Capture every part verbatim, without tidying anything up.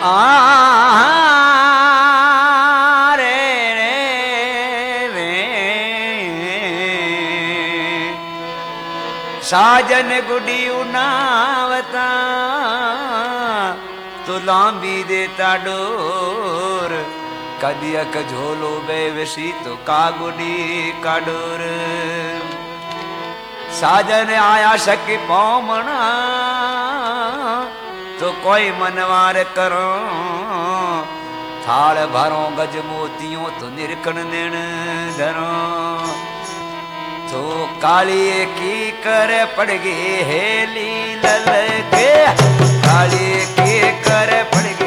रे रे रे साजन गुडी उनावता तो लांबी देता डोर कदी अक झोलो बेवसी तो कागुडी का डोर साजन आया सकी पौमना तो कोई मनवार करो थाल भरो गज मोतियों तो निरकन देन धरो तो काली की कर पड़ गई हेली लल के काली की कर पड़ गई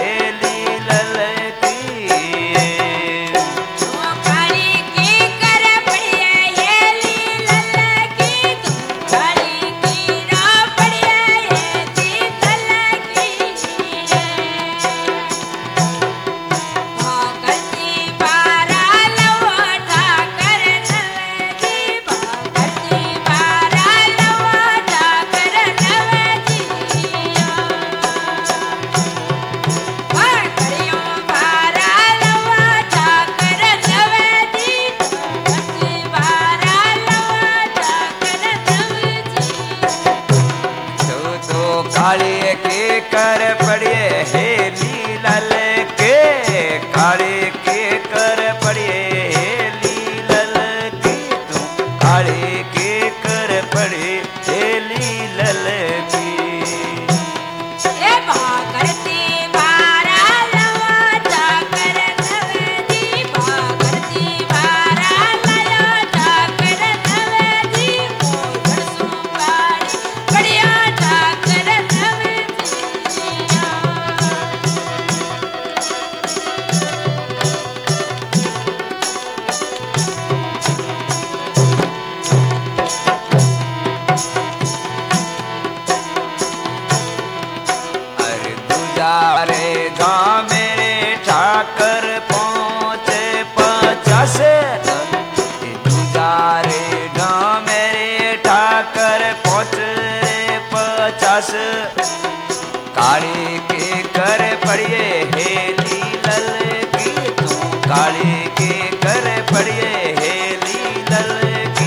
काली के कर पड़िए हेली लल की तू काली के कर पड़िए हेली लल की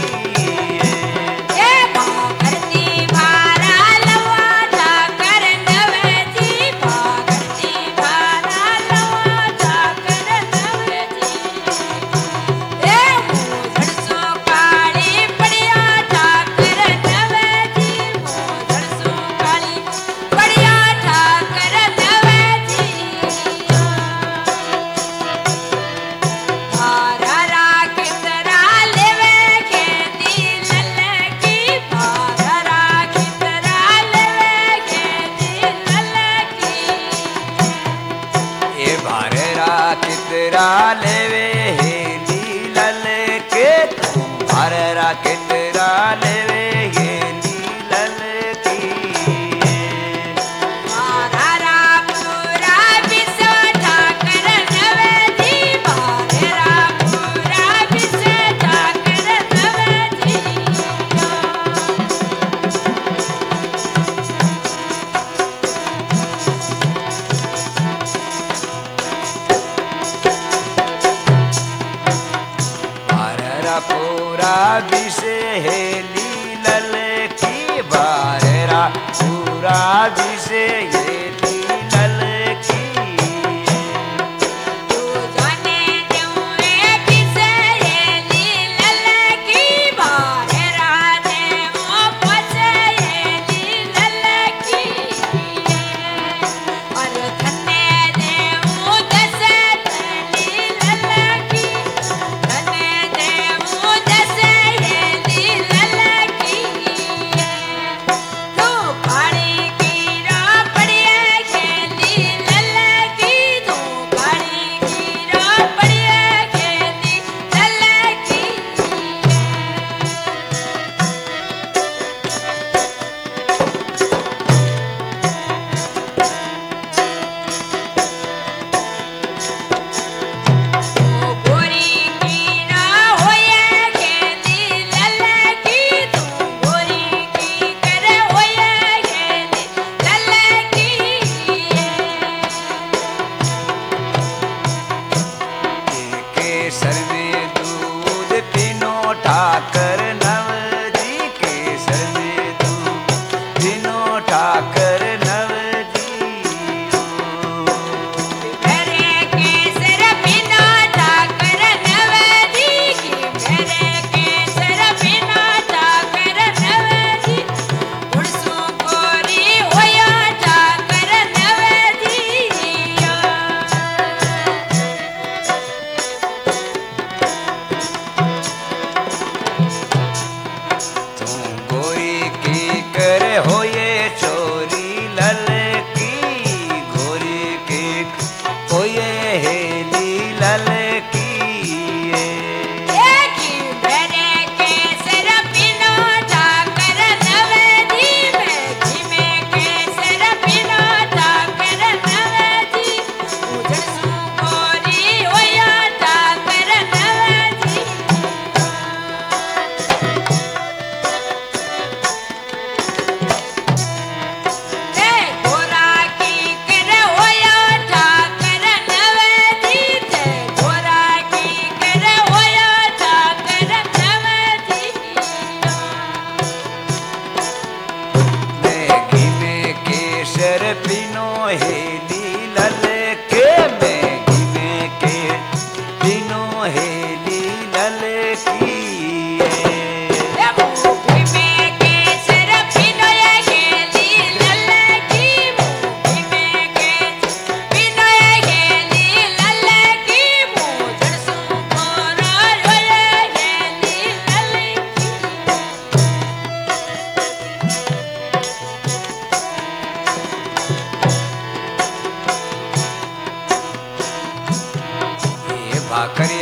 ये भागरती भारा लवा जाकर नवे जी भागरती भारा लवा जाकर नवे जी ये मोजड़ सो काली पड़िया जाकर नवे जी मोजड़ सो काली पड़िया लेवे हेली लल के भारा कितरा लेवे हेली लल की भारा पूरा विश्व ठाकर नवे जी भारा पूरा विश्व ठाकर नवे जी पूरा विषे हेली लल की बारेरा पूरा विषे हेली लल की तू जाने दुए विषे हेली लल की बारेरा ने ओ पछे हेली लल की और धन्ने ने ओ दसे हेली लल की धन्ने ने ओ दसे हेली लल की तू काली की रा पड़ी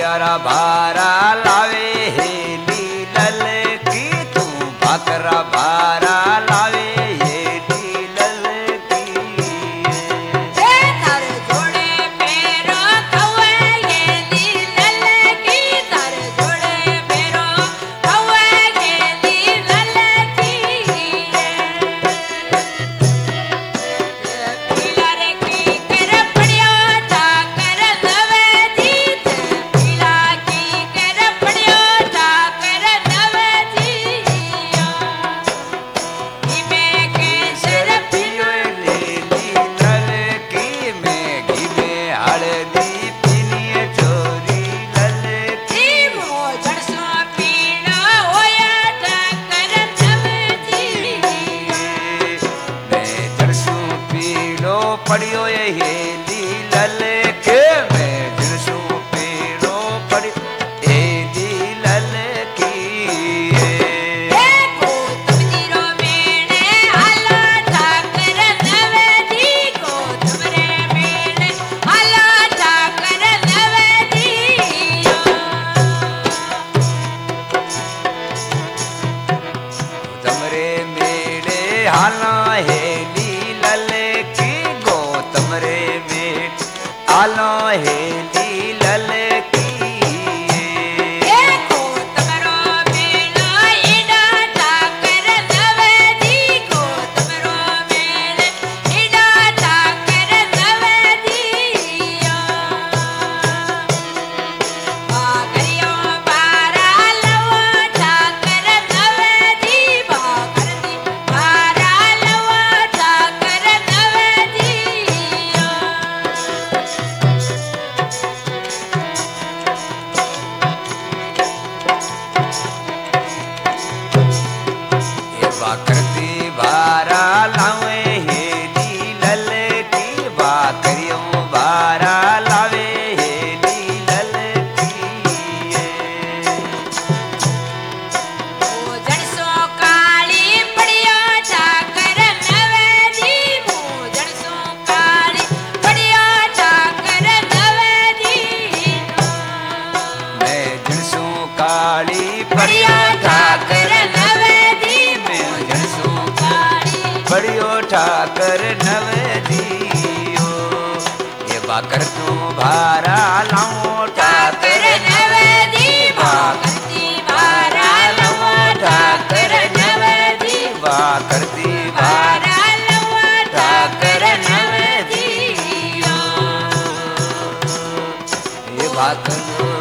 भाकरियारा भारा लावे हेली लल की तू भाकरा भारा लावे हेली लल की तार जोड़े मेरो खवा हेली लल की तार जोड़े मेरो खवा हेली लल की पीला रे की कर पड़ियो ठाकर नवे जीत पीला की कर पड़ियो ठाकर नवे जिया इमे के सर पियो लेली लल की में घी में हल्दी पीनी चोरी लल की जीवो जड़सो पीना होया ठाकर नवे जिया मैं जरसू पीलो पड़ियो ये हेली लल के मैं जरसू पीलो पड़ियो हेली लल की देखो तुम जीरो मेने आला ठाकर नवे जी को तुमरे मेने आला ठाकर नवे जिया तमरे मेले हाला हेली लल की गो तमरे में आलो हेली लल की देखो तुमरो मेला इडा ठाकर नवे जी को तुमरो मेले इडा ठाकर नवे जिया भाकरियो बारा लवा ठाकर नवे जी भाकरती बारा लवा ठाकर नवे जिया ये बाकरती भारा लावे हेली लल की बाकरियों भारा लावे हेली लल की ओ जड़सो काली पड़ियो ठाकर नवे जी मो जड़सो काली पड़ियो ठाकर नवे जी मैं जणसू काली पड़ियो पड़ियो ठाकर ठाकर नवे जी मो मैं जड़सो जणसू काली पड़ियो ठाकर नव दियो ये बाकर तू भारा लाऊं ठाकर ठाकर नवे जी भाकरती बारा लवा ठाकर नवे जी बाकरती भारा बारा लवा ठाकर नवे जिया ये बाकर